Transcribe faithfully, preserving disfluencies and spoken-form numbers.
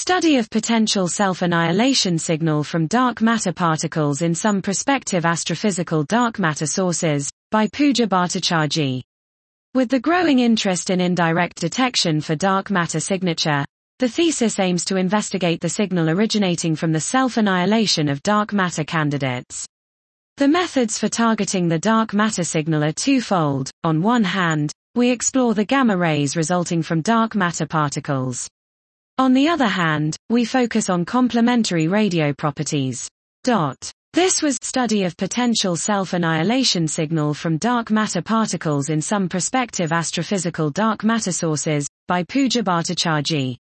Study of potential self-annihilation signal from dark matter particles in some prospective astrophysical dark matter sources, by Pooja Bhattacharjee. With the growing interest in indirect detection for dark matter signature, the thesis aims to investigate the signal originating from the self-annihilation of dark matter candidates. The methods for targeting the dark matter signal are twofold. On one hand, we explore the gamma rays resulting from dark matter particles. On the other hand, we focus on complementary radio properties. This was Study of potential self-annihilation signal from dark matter particles in some prospective astrophysical dark matter sources, by Pooja Bhattacharjee.